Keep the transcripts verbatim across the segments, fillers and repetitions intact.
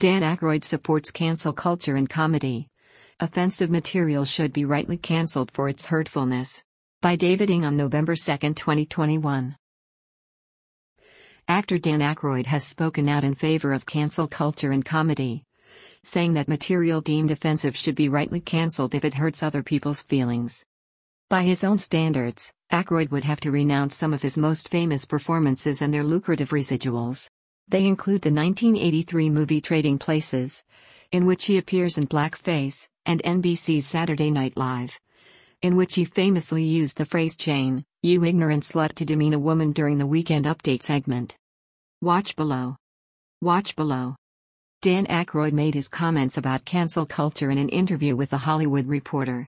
Dan Aykroyd supports cancel culture in comedy. Offensive material should be rightly cancelled for its hurtfulness. By David Ng on November second, twenty twenty-one. Actor Dan Aykroyd has spoken out in favor of cancel culture in comedy, saying that material deemed offensive should be rightly cancelled if it hurts other people's feelings. By his own standards, Aykroyd would have to renounce some of his most famous performances and their lucrative residuals. They include the nineteen eighty-three movie Trading Places, in which he appears in blackface, and N B C's Saturday Night Live, in which he famously used the phrase "Jane, you ignorant slut" to demean a woman during the Weekend Update segment. Watch below. Watch below. Dan Aykroyd made his comments about cancel culture in an interview with The Hollywood Reporter.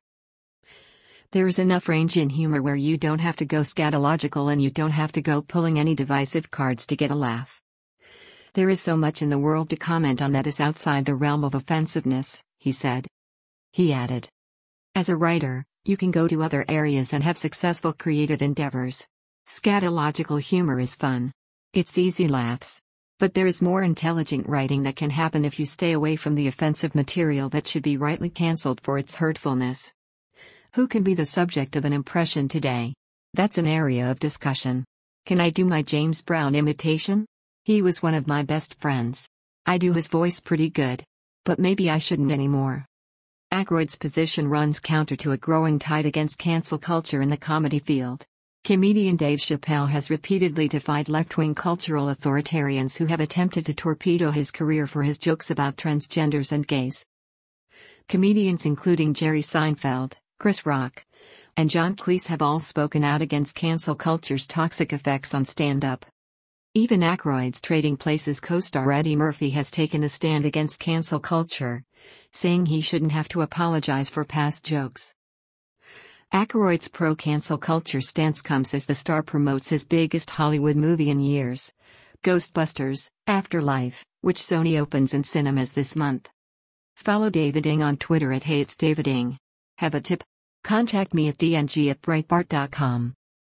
There is enough range in humor where you don't have to go scatological and you don't have to go pulling any divisive cards to get a laugh. There is so much in the world to comment on that is outside the realm of offensiveness, he said. He added, as a writer, you can go to other areas and have successful creative endeavors. Scatological humor is fun. It's easy laughs. But there is more intelligent writing that can happen if you stay away from the offensive material that should be rightly cancelled for its hurtfulness. Who can be the subject of an impression today? That's an area of discussion. Can I do my James Brown imitation? He was one of my best friends. I do his voice pretty good. But maybe I shouldn't anymore. Aykroyd's position runs counter to a growing tide against cancel culture in the comedy field. Comedian Dave Chappelle has repeatedly defied left-wing cultural authoritarians who have attempted to torpedo his career for his jokes about transgenders and gays. Comedians including Jerry Seinfeld, Chris Rock, and John Cleese have all spoken out against cancel culture's toxic effects on stand-up. Even Aykroyd's Trading Places co-star Eddie Murphy has taken a stand against cancel culture, saying he shouldn't have to apologize for past jokes. Aykroyd's pro-cancel culture stance comes as the star promotes his biggest Hollywood movie in years, Ghostbusters: Afterlife, which Sony opens in cinemas this month. Follow David Ng on Twitter at Hey It's David Ng. Have a tip? Contact me at d n g at breitbart dot com.